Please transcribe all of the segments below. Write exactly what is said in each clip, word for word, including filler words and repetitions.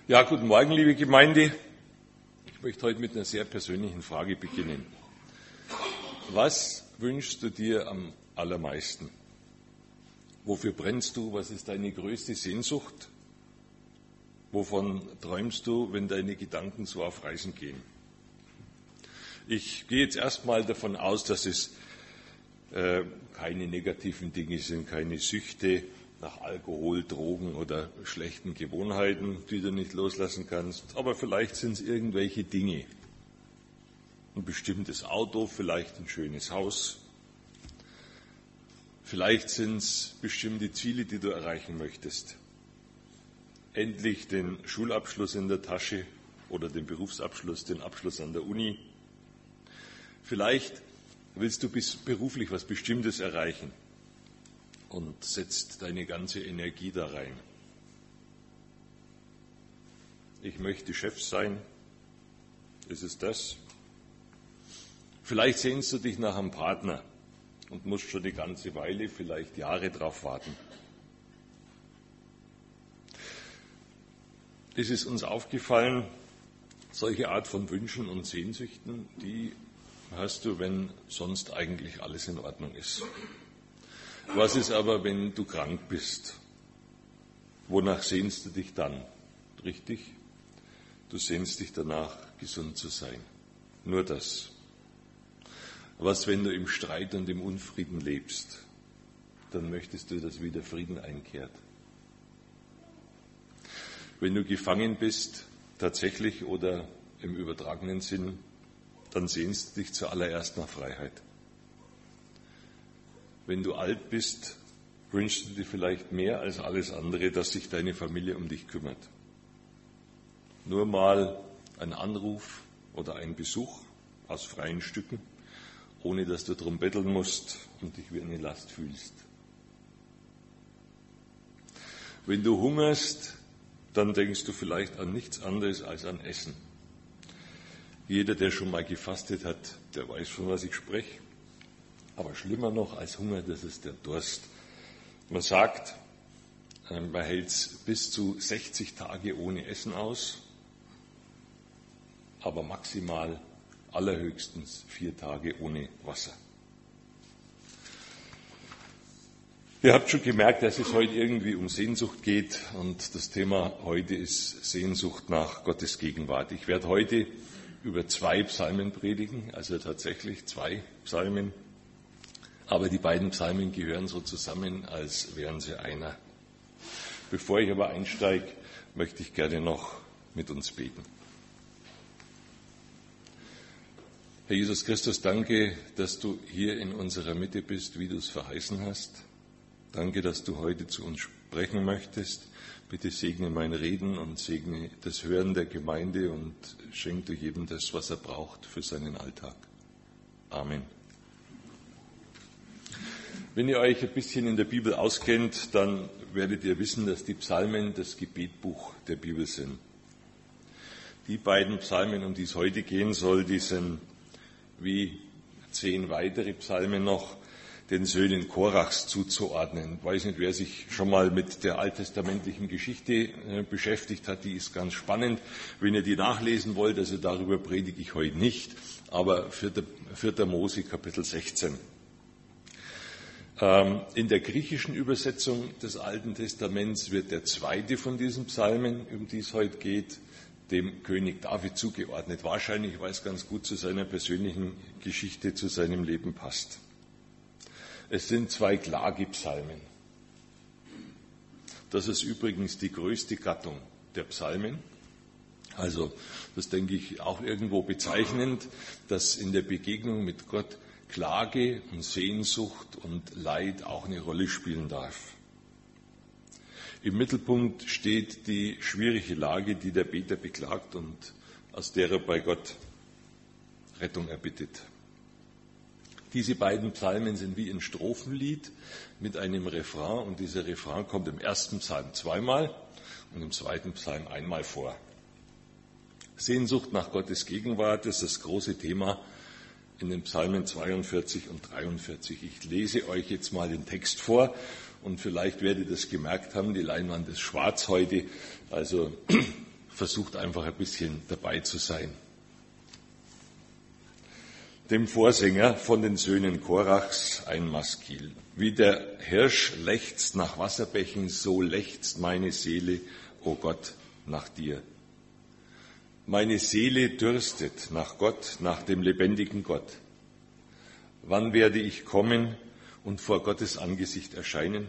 Ja, guten Morgen, liebe Gemeinde. Ich möchte heute mit einer sehr persönlichen Frage beginnen. Was wünschst du dir am allermeisten? Wofür brennst du? Was ist deine größte Sehnsucht? Wovon träumst du, wenn deine Gedanken so auf Reisen gehen? Ich gehe jetzt erstmal davon aus, dass es äh, keine negativen Dinge sind, keine Süchte nach Alkohol, Drogen oder schlechten Gewohnheiten, die du nicht loslassen kannst. Aber vielleicht sind es irgendwelche Dinge. Ein bestimmtes Auto, vielleicht ein schönes Haus. Vielleicht sind es bestimmte Ziele, die du erreichen möchtest. Endlich den Schulabschluss in der Tasche oder den Berufsabschluss, den Abschluss an der Uni. Vielleicht willst du beruflich was Bestimmtes erreichen und setzt deine ganze Energie da rein. Ich möchte Chef sein. Ist es das? Vielleicht sehnst du dich nach einem Partner und musst schon die ganze Weile, vielleicht Jahre drauf warten. Ist es uns aufgefallen, solche Art von Wünschen und Sehnsüchten, die hast du, wenn sonst eigentlich alles in Ordnung ist. Was ist aber, wenn du krank bist? Wonach sehnst du dich dann? Richtig? Du sehnst dich danach, gesund zu sein. Nur das. Was, wenn du im Streit und im Unfrieden lebst? Dann möchtest du, dass wieder Frieden einkehrt. Wenn du gefangen bist, tatsächlich oder im übertragenen Sinn, dann sehnst du dich zuallererst nach Freiheit. Wenn du alt bist, wünschst du dir vielleicht mehr als alles andere, dass sich deine Familie um dich kümmert. Nur mal ein Anruf oder ein Besuch aus freien Stücken, ohne dass du darum betteln musst und dich wie eine Last fühlst. Wenn du hungerst, dann denkst du vielleicht an nichts anderes als an Essen. Jeder, der schon mal gefastet hat, der weiß, von was ich spreche. Aber schlimmer noch als Hunger, das ist der Durst. Man sagt, man hält es bis zu sechzig Tage ohne Essen aus, aber maximal allerhöchstens vier Tage ohne Wasser. Ihr habt schon gemerkt, dass es heute irgendwie um Sehnsucht geht und das Thema heute ist Sehnsucht nach Gottes Gegenwart. Ich werde heute über zwei Psalmen predigen, also tatsächlich zwei Psalmen. Aber die beiden Psalmen gehören so zusammen, als wären sie einer. Bevor ich aber einsteige, möchte ich gerne noch mit uns beten. Herr Jesus Christus, danke, dass du hier in unserer Mitte bist, wie du es verheißen hast. Danke, dass du heute zu uns sprechen möchtest. Bitte segne mein Reden und segne das Hören der Gemeinde und schenke jedem das, was er braucht für seinen Alltag. Amen. Wenn ihr euch ein bisschen in der Bibel auskennt, dann werdet ihr wissen, dass die Psalmen das Gebetbuch der Bibel sind. Die beiden Psalmen, um die es heute gehen soll, die sind wie zehn weitere Psalmen noch den Söhnen Korachs zuzuordnen. Ich weiß nicht, wer sich schon mal mit der alttestamentlichen Geschichte beschäftigt hat, die ist ganz spannend. Wenn ihr die nachlesen wollt, also darüber predige ich heute nicht, aber vierter Mose Kapitel sechzehn. In der griechischen Übersetzung des Alten Testaments wird der zweite von diesen Psalmen, um die es heute geht, dem König David zugeordnet. Wahrscheinlich, weil es ganz gut zu seiner persönlichen Geschichte, zu seinem Leben passt. Es sind zwei Klagepsalmen. Das ist übrigens die größte Gattung der Psalmen. Also, das denke ich auch irgendwo bezeichnend, dass in der Begegnung mit Gott Klage und Sehnsucht und Leid auch eine Rolle spielen darf. Im Mittelpunkt steht die schwierige Lage, die der Beter beklagt und aus der er bei Gott Rettung erbittet. Diese beiden Psalmen sind wie ein Strophenlied mit einem Refrain und dieser Refrain kommt im ersten Psalm zweimal und im zweiten Psalm einmal vor. Sehnsucht nach Gottes Gegenwart ist das große Thema in den Psalmen zweiundvierzig und dreiundvierzig. Ich lese euch jetzt mal den Text vor und vielleicht werdet ihr das gemerkt haben, die Leinwand ist schwarz heute, also versucht einfach ein bisschen dabei zu sein. Dem Vorsänger von den Söhnen Korachs ein Maskil. Wie der Hirsch lechzt nach Wasserbächen, so lechzt meine Seele, o Gott, nach dir. Meine Seele dürstet nach Gott, nach dem lebendigen Gott. Wann werde ich kommen und vor Gottes Angesicht erscheinen?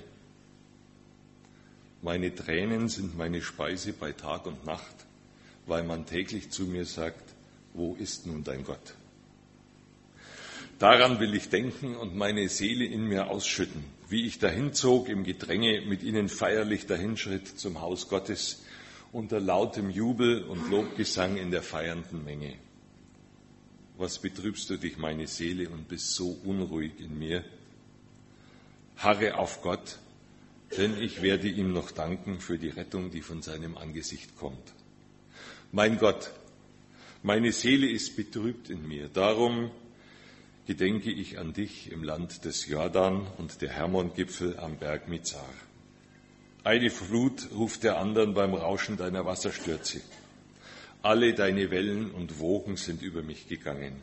Meine Tränen sind meine Speise bei Tag und Nacht, weil man täglich zu mir sagt, wo ist nun dein Gott? Daran will ich denken und meine Seele in mir ausschütten, wie ich dahinzog im Gedränge, mit ihnen feierlich dahinschritt zum Haus Gottes, unter lautem Jubel und Lobgesang in der feiernden Menge. Was betrübst du dich, meine Seele, und bist so unruhig in mir? Harre auf Gott, denn ich werde ihm noch danken für die Rettung, die von seinem Angesicht kommt. Mein Gott, meine Seele ist betrübt in mir, darum gedenke ich an dich im Land des Jordan und der Hermon-Gipfel am Berg Mizar. Eine Flut ruft der anderen beim Rauschen deiner Wasserstürze. Alle deine Wellen und Wogen sind über mich gegangen.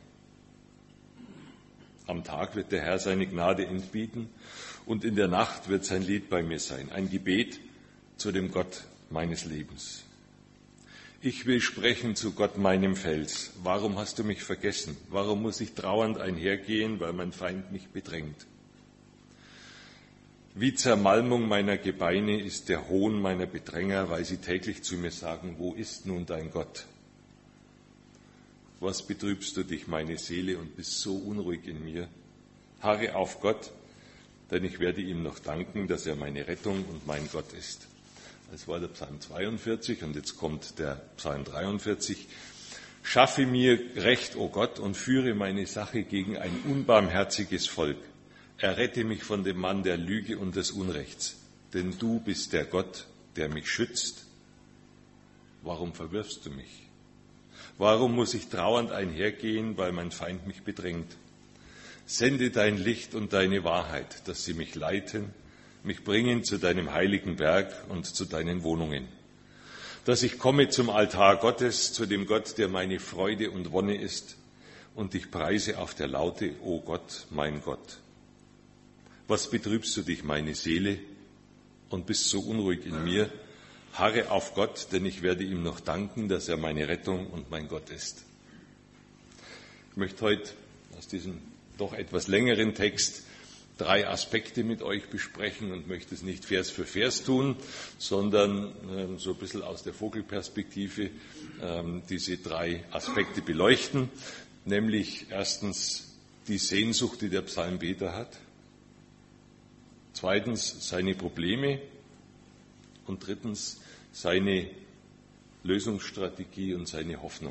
Am Tag wird der Herr seine Gnade entbieten und in der Nacht wird sein Lied bei mir sein, ein Gebet zu dem Gott meines Lebens. Ich will sprechen zu Gott, meinem Fels. Warum hast du mich vergessen? Warum muss ich trauernd einhergehen, weil mein Feind mich bedrängt? Wie Zermalmung meiner Gebeine ist der Hohn meiner Bedränger, weil sie täglich zu mir sagen, wo ist nun dein Gott? Was betrübst du dich, meine Seele, und bist so unruhig in mir? Harre auf Gott, denn ich werde ihm noch danken, dass er meine Rettung und mein Gott ist. Das war der Psalm zweiundvierzig und jetzt kommt der Psalm dreiundvierzig. Schaffe mir Recht, o Gott, und führe meine Sache gegen ein unbarmherziges Volk. Errette mich von dem Mann der Lüge und des Unrechts, denn du bist der Gott, der mich schützt. Warum verwirfst du mich? Warum muss ich trauernd einhergehen, weil mein Feind mich bedrängt? Sende dein Licht und deine Wahrheit, dass sie mich leiten, mich bringen zu deinem heiligen Berg und zu deinen Wohnungen. Dass ich komme zum Altar Gottes, zu dem Gott, der meine Freude und Wonne ist, und dich preise auf der Laute, o Gott, mein Gott. Was betrübst du dich, meine Seele, und bist so unruhig in mir? Harre auf Gott, denn ich werde ihm noch danken, dass er meine Rettung und mein Gott ist. Ich möchte heute aus diesem doch etwas längeren Text drei Aspekte mit euch besprechen und möchte es nicht Vers für Vers tun, sondern äh, so ein bisschen aus der Vogelperspektive äh, diese drei Aspekte beleuchten, nämlich erstens die Sehnsucht, die der Psalmbeter hat, zweitens seine Probleme und drittens seine Lösungsstrategie und seine Hoffnung.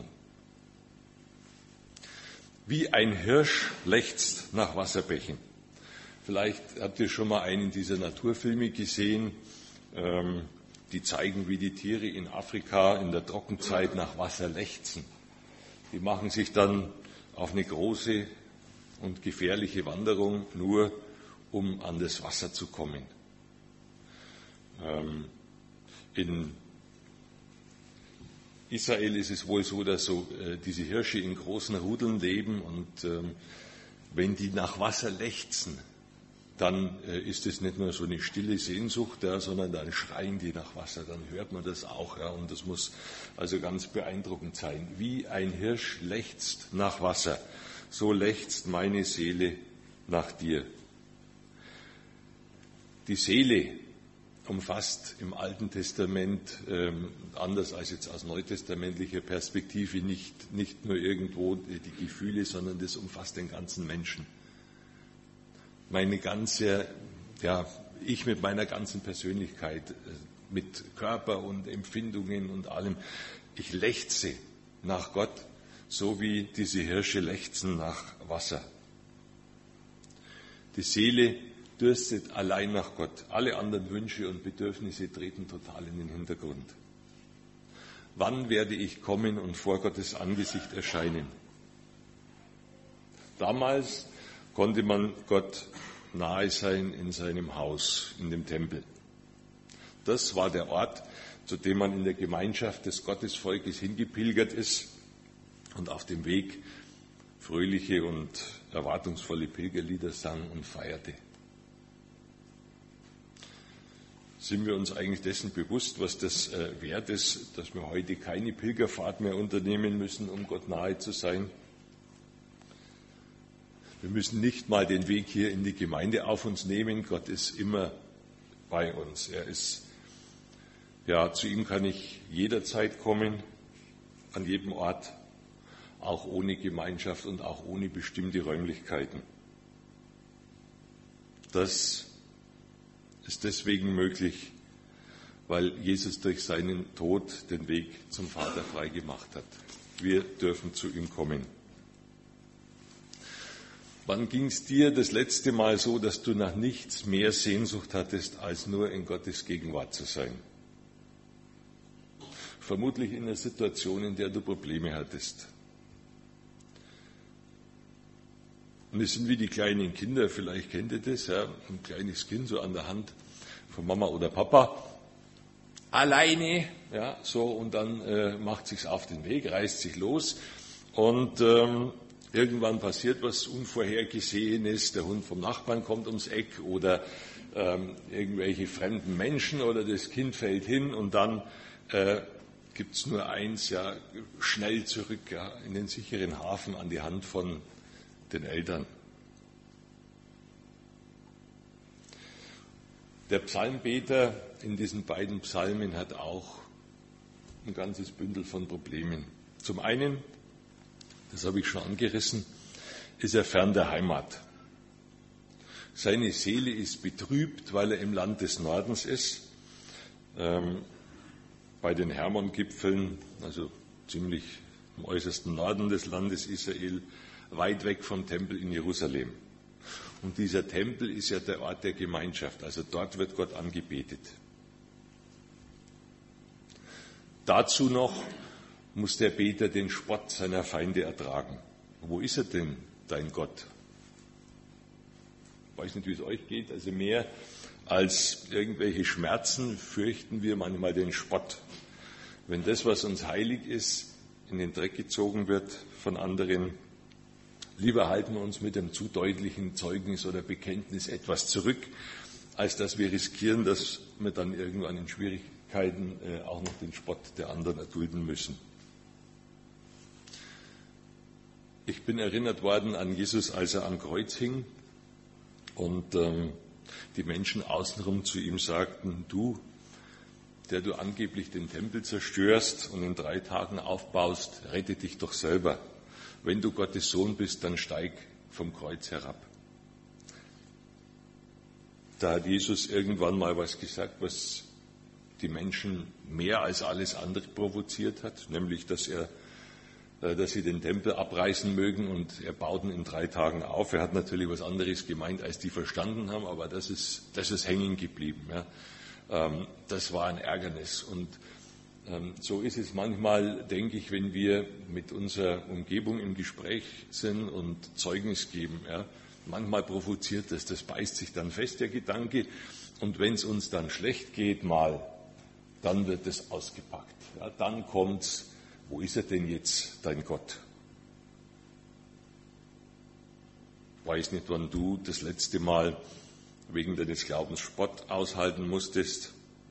Wie ein Hirsch lechzt nach Wasserbächen. Vielleicht habt ihr schon mal einen dieser Naturfilme gesehen, ähm, die zeigen, wie die Tiere in Afrika in der Trockenzeit nach Wasser lechzen. Die machen sich dann auf eine große und gefährliche Wanderung, nur um an das Wasser zu kommen. Ähm, in Israel ist es wohl so, dass so äh, diese Hirsche in großen Rudeln leben und ähm, wenn die nach Wasser lechzen, dann äh, ist es nicht nur so eine stille Sehnsucht, ja, sondern dann schreien die nach Wasser, dann hört man das auch. Ja, und das muss also ganz beeindruckend sein. Wie ein Hirsch lechzt nach Wasser, so lechzt meine Seele nach dir. Die Seele umfasst im Alten Testament, ähm, anders als jetzt aus neutestamentlicher Perspektive, nicht, nicht nur irgendwo die Gefühle, sondern das umfasst den ganzen Menschen. Meine ganze, ja, ich mit meiner ganzen Persönlichkeit, mit Körper und Empfindungen und allem, ich lechze nach Gott, so wie diese Hirsche lechzen nach Wasser. Die Seele dürstet allein nach Gott. Alle anderen Wünsche und Bedürfnisse treten total in den Hintergrund. Wann werde ich kommen und vor Gottes Angesicht erscheinen? Damals konnte man Gott nahe sein in seinem Haus, in dem Tempel. Das war der Ort, zu dem man in der Gemeinschaft des Gottesvolkes hingepilgert ist und auf dem Weg fröhliche und erwartungsvolle Pilgerlieder sang und feierte. Sind wir uns eigentlich dessen bewusst, was das wert ist, dass wir heute keine Pilgerfahrt mehr unternehmen müssen, um Gott nahe zu sein? Wir müssen nicht mal den Weg hier in die Gemeinde auf uns nehmen. Gott ist immer bei uns. Er ist, ja, zu ihm kann ich jederzeit kommen, an jedem Ort, auch ohne Gemeinschaft und auch ohne bestimmte Räumlichkeiten. Das ist deswegen möglich, weil Jesus durch seinen Tod den Weg zum Vater frei gemacht hat. Wir dürfen zu ihm kommen. Wann ging es dir das letzte Mal so, dass du nach nichts mehr Sehnsucht hattest, als nur in Gottes Gegenwart zu sein? Vermutlich in einer Situation, in der du Probleme hattest. Und wir sind wie die kleinen Kinder, vielleicht kennt ihr das, ja, ein kleines Kind so an der Hand von Mama oder Papa, alleine, ja, so, und dann äh, macht sich's auf den Weg, reißt sich los und ähm, irgendwann passiert was Unvorhergesehenes, der Hund vom Nachbarn kommt ums Eck oder ähm, irgendwelche fremden Menschen oder das Kind fällt hin und dann äh, gibt es nur eins, ja, schnell zurück, ja, in den sicheren Hafen an die Hand von den Eltern. Der Psalmbeter in diesen beiden Psalmen hat auch ein ganzes Bündel von Problemen. Zum einen, das habe ich schon angerissen, ist er fern der Heimat. Seine Seele ist betrübt, weil er im Land des Nordens ist, ähm, bei den Hermon-Gipfeln, also ziemlich im äußersten Norden des Landes Israel, weit weg vom Tempel in Jerusalem. Und dieser Tempel ist ja der Ort der Gemeinschaft, also dort wird Gott angebetet. Dazu noch muss der Beter den Spott seiner Feinde ertragen. Wo ist er denn, dein Gott? Ich weiß nicht, wie es euch geht, also mehr als irgendwelche Schmerzen fürchten wir manchmal den Spott. Wenn das, was uns heilig ist, in den Dreck gezogen wird von anderen, lieber halten wir uns mit dem zu deutlichen Zeugnis oder Bekenntnis etwas zurück, als dass wir riskieren, dass wir dann irgendwann in Schwierigkeiten äh, auch noch den Spott der anderen erdulden müssen. Ich bin erinnert worden an Jesus, als er am Kreuz hing und ähm, die Menschen außenrum zu ihm sagten, du, der du angeblich den Tempel zerstörst und in drei Tagen aufbaust, rette dich doch selber. Wenn du Gottes Sohn bist, dann steig vom Kreuz herab. Da hat Jesus irgendwann mal was gesagt, was die Menschen mehr als alles andere provoziert hat, nämlich, dass er, dass sie den Tempel abreißen mögen und er baut ihn in drei Tagen auf. Er hat natürlich was anderes gemeint, als die verstanden haben, aber das ist, das ist hängen geblieben. Ja. Das war ein Ärgernis. Und so ist es manchmal, denke ich, wenn wir mit unserer Umgebung im Gespräch sind und Zeugnis geben. Ja. Manchmal provoziert das, das beißt sich dann fest, der Gedanke. Und wenn es uns dann schlecht geht mal, dann wird es ausgepackt. Ja. Dann kommt's, wo ist er denn jetzt, dein Gott? Ich weiß nicht, wann du das letzte Mal wegen deines Glaubens Spott aushalten musstest.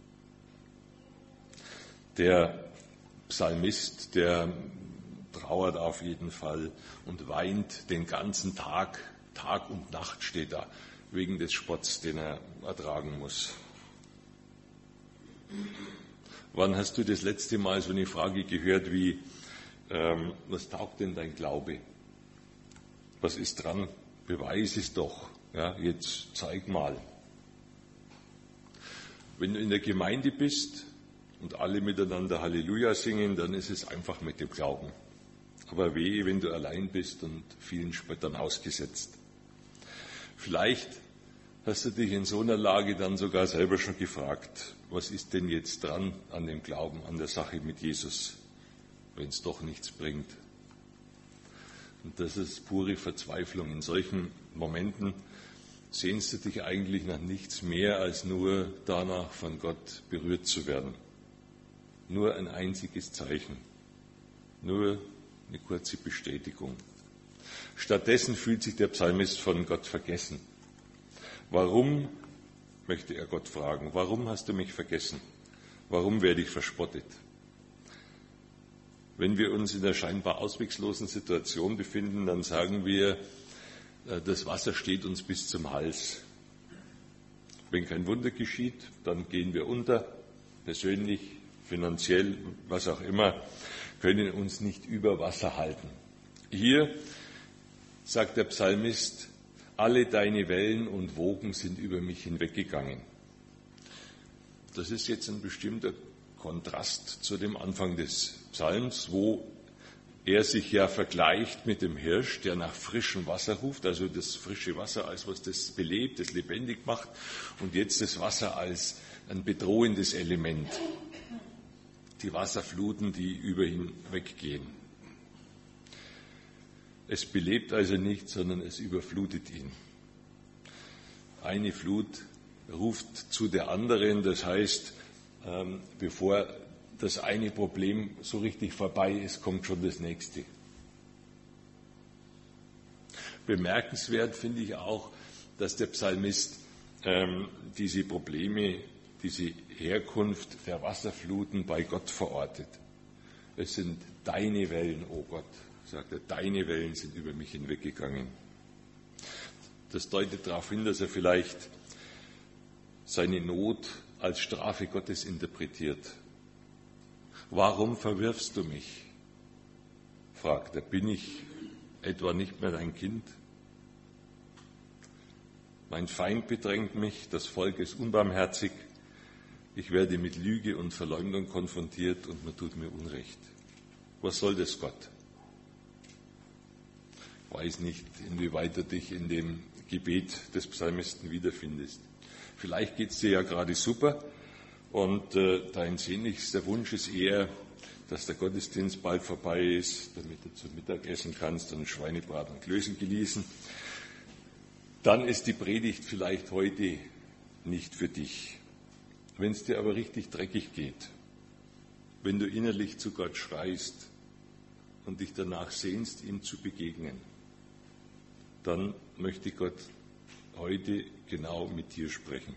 Der Psalmist, der trauert auf jeden Fall und weint den ganzen Tag, Tag und Nacht steht da, wegen des Spotts, den er ertragen muss. Wann hast du das letzte Mal so eine Frage gehört wie, ähm, was taugt denn dein Glaube? Was ist dran? Beweis es doch. Ja, jetzt zeig mal. Wenn du in der Gemeinde bist und alle miteinander Halleluja singen, dann ist es einfach mit dem Glauben. Aber wehe, wenn du allein bist und vielen Spöttern ausgesetzt. Vielleicht hast du dich in so einer Lage dann sogar selber schon gefragt, was ist denn jetzt dran an dem Glauben, an der Sache mit Jesus, wenn es doch nichts bringt. Und das ist pure Verzweiflung. In solchen Momenten sehnst du dich eigentlich nach nichts mehr, als nur danach von Gott berührt zu werden. nur ein einziges Zeichen, nur eine kurze Bestätigung. Stattdessen fühlt sich der Psalmist von Gott vergessen. Warum, möchte er Gott fragen, warum hast du mich vergessen? Warum werde ich verspottet? Wenn wir uns in der scheinbar ausweglosen Situation befinden, dann sagen wir, das Wasser steht uns bis zum Hals. Wenn kein Wunder geschieht, dann gehen wir unter, persönlich, finanziell, was auch immer, können uns nicht über Wasser halten. Hier sagt der Psalmist, alle deine Wellen und Wogen sind über mich hinweggegangen. Das ist jetzt ein bestimmter Kontrast zu dem Anfang des Psalms, wo er sich ja vergleicht mit dem Hirsch, der nach frischem Wasser ruft, also das frische Wasser als was das belebt, das lebendig macht, und jetzt das Wasser als ein bedrohendes Element. Die Wasserfluten, die über ihn weggehen. Es belebt also nicht, sondern es überflutet ihn. Eine Flut ruft zu der anderen, das heißt, ähm, bevor das eine Problem so richtig vorbei ist, kommt schon das nächste. Bemerkenswert finde ich auch, dass der Psalmist ähm, diese Probleme, diese Herkunft der Wasserfluten bei Gott verortet. Es sind deine Wellen, o Gott, sagt er, deine Wellen sind über mich hinweggegangen. Das deutet darauf hin, dass er vielleicht seine Not als Strafe Gottes interpretiert. Warum verwirfst du mich? Fragt er, bin ich etwa nicht mehr dein Kind? Mein Feind bedrängt mich, das Volk ist unbarmherzig, ich werde mit Lüge und Verleumdung konfrontiert und man tut mir Unrecht. Was soll das, Gott? Ich weiß nicht, inwieweit du dich in dem Gebet des Psalmisten wiederfindest. Vielleicht geht es dir ja gerade super und äh, dein sehnlichster Wunsch ist eher, dass der Gottesdienst bald vorbei ist, damit du zum Mittag essen kannst und Schweinebraten und Klößen genießen. Dann ist die Predigt vielleicht heute nicht für dich. Wenn es dir aber richtig dreckig geht, wenn du innerlich zu Gott schreist und dich danach sehnst, ihm zu begegnen, dann möchte Gott heute genau mit dir sprechen.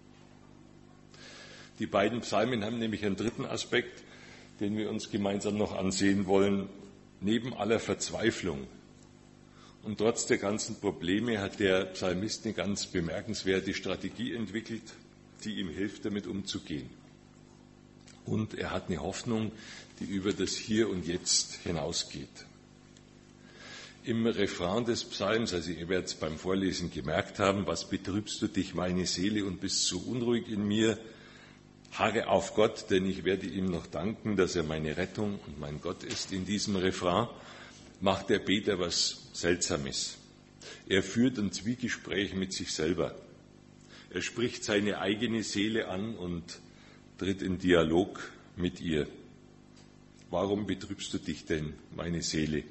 Die beiden Psalmen haben nämlich einen dritten Aspekt, den wir uns gemeinsam noch ansehen wollen. Neben aller Verzweiflung und trotz der ganzen Probleme hat der Psalmist eine ganz bemerkenswerte Strategie entwickelt, die ihm hilft, damit umzugehen. Und er hat eine Hoffnung, die über das Hier und Jetzt hinausgeht. Im Refrain des Psalms, also ihr werdet es beim Vorlesen gemerkt haben, was betrübst du dich, meine Seele, und bist so unruhig in mir? Harre auf Gott, denn ich werde ihm noch danken, dass er meine Rettung und mein Gott ist. In diesem Refrain macht der Beter was Seltsames. Er führt ein Zwiegespräch mit sich selber. Er spricht seine eigene Seele an und tritt in Dialog mit ihr. Warum betrübst du dich denn, meine Seele?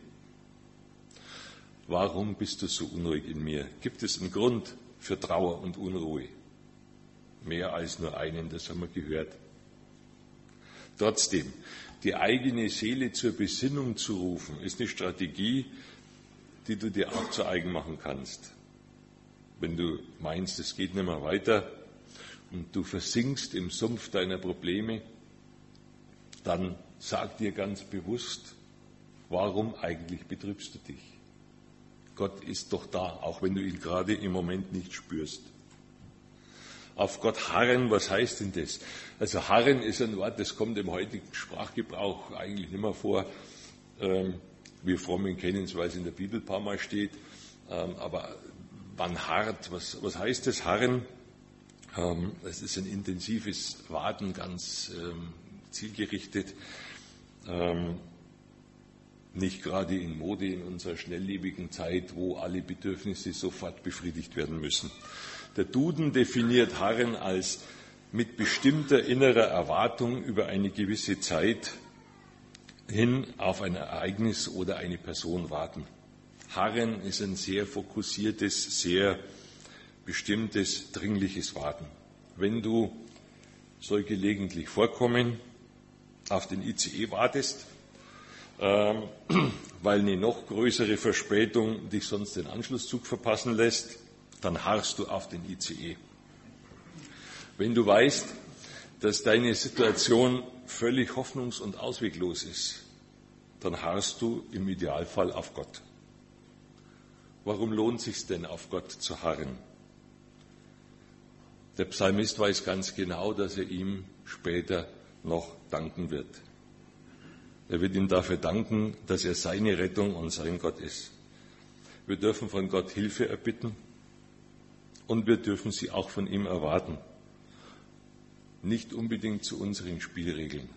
Warum bist du so unruhig in mir? Gibt es einen Grund für Trauer und Unruhe? Mehr als nur einen, das haben wir gehört. Trotzdem, die eigene Seele zur Besinnung zu rufen, ist eine Strategie, die du dir auch zu eigen machen kannst. Wenn du meinst, es geht nicht mehr weiter und du versinkst im Sumpf deiner Probleme, dann sag dir ganz bewusst, warum eigentlich betrübst du dich? Gott ist doch da, auch wenn du ihn gerade im Moment nicht spürst. Auf Gott harren, was heißt denn das? Also harren ist ein Wort, das kommt im heutigen Sprachgebrauch eigentlich nicht mehr vor. Ähm, wir Frommen kennen es, weil es in der Bibel ein paar Mal steht. Ähm, aber man harrt, was, was heißt das Harren? Ähm, es ist ein intensives Warten, ganz ähm, zielgerichtet. Ähm, nicht gerade in Mode in unserer schnelllebigen Zeit, wo alle Bedürfnisse sofort befriedigt werden müssen. Der Duden definiert Harren als mit bestimmter innerer Erwartung über eine gewisse Zeit hin auf ein Ereignis oder eine Person warten. Harren ist ein sehr fokussiertes, sehr bestimmtes, dringliches Warten. Wenn du, soll gelegentlich vorkommen, auf den I C E wartest, ähm, weil eine noch größere Verspätung dich sonst den Anschlusszug verpassen lässt, dann harrst du auf den I C E. Wenn du weißt, dass deine Situation völlig hoffnungs- und ausweglos ist, dann harrst du im Idealfall auf Gott. Warum lohnt es sich denn, auf Gott zu harren? Der Psalmist weiß ganz genau, dass er ihm später noch danken wird. Er wird ihm dafür danken, dass er seine Rettung und sein Gott ist. Wir dürfen von Gott Hilfe erbitten und wir dürfen sie auch von ihm erwarten. Nicht unbedingt zu unseren Spielregeln,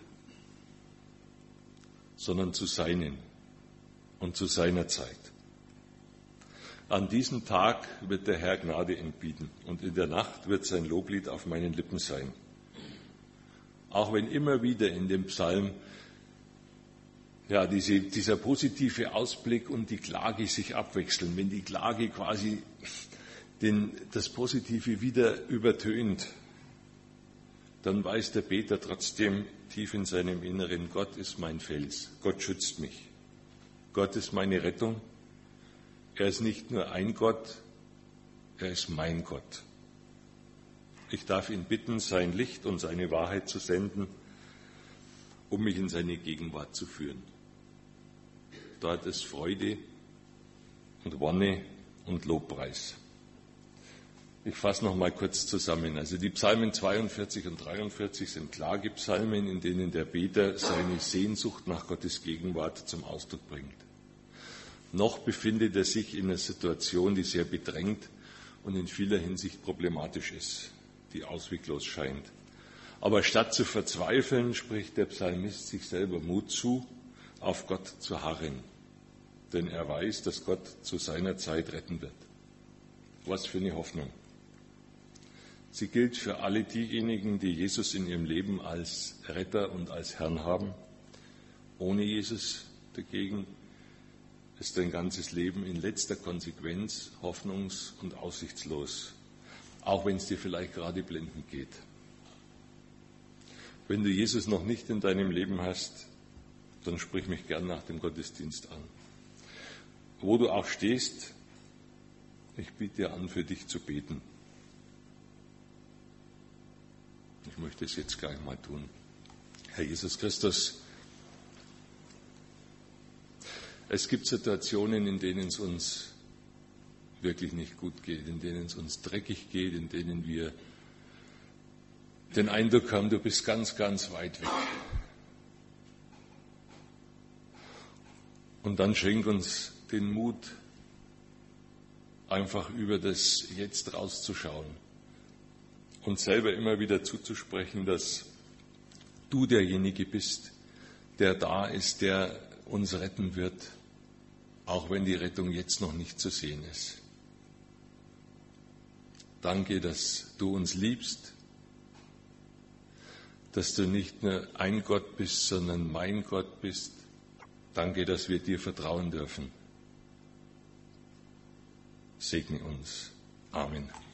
sondern zu seinen und zu seiner Zeit. An diesem Tag wird der Herr Gnade entbieten und in der Nacht wird sein Loblied auf meinen Lippen sein. Auch wenn immer wieder in dem Psalm ja, diese, dieser positive Ausblick und die Klage sich abwechseln, wenn die Klage quasi den, das Positive wieder übertönt, dann weiß der Beter trotzdem tief in seinem Inneren, Gott ist mein Fels, Gott schützt mich, Gott ist meine Rettung. Er ist nicht nur ein Gott, er ist mein Gott. Ich darf ihn bitten, sein Licht und seine Wahrheit zu senden, um mich in seine Gegenwart zu führen. Dort ist Freude und Wonne und Lobpreis. Ich fasse noch mal kurz zusammen. Also die Psalmen zweiundvierzig und dreiundvierzig sind Klagepsalmen, in denen der Beter seine Sehnsucht nach Gottes Gegenwart zum Ausdruck bringt. Noch befindet er sich in einer Situation, die sehr bedrängt und in vieler Hinsicht problematisch ist, die ausweglos scheint. Aber statt zu verzweifeln, spricht der Psalmist sich selber Mut zu, auf Gott zu harren. Denn er weiß, dass Gott zu seiner Zeit retten wird. Was für eine Hoffnung. Sie gilt für alle diejenigen, die Jesus in ihrem Leben als Retter und als Herrn haben. Ohne Jesus dagegen ist dein ganzes Leben in letzter Konsequenz hoffnungs- und aussichtslos, auch wenn es dir vielleicht gerade blendend geht. Wenn du Jesus noch nicht in deinem Leben hast, dann sprich mich gern nach dem Gottesdienst an. Wo du auch stehst, ich biete dir an, für dich zu beten. Ich möchte es jetzt gleich mal tun. Herr Jesus Christus, es gibt Situationen, in denen es uns wirklich nicht gut geht, in denen es uns dreckig geht, in denen wir den Eindruck haben, du bist ganz, ganz weit weg. Und dann schenk uns den Mut, einfach über das Jetzt rauszuschauen und selber immer wieder zuzusprechen, dass du derjenige bist, der da ist, der uns retten wird, auch wenn die Rettung jetzt noch nicht zu sehen ist. Danke, dass du uns liebst, dass du nicht nur ein Gott bist, sondern mein Gott bist. Danke, dass wir dir vertrauen dürfen. Segne uns. Amen.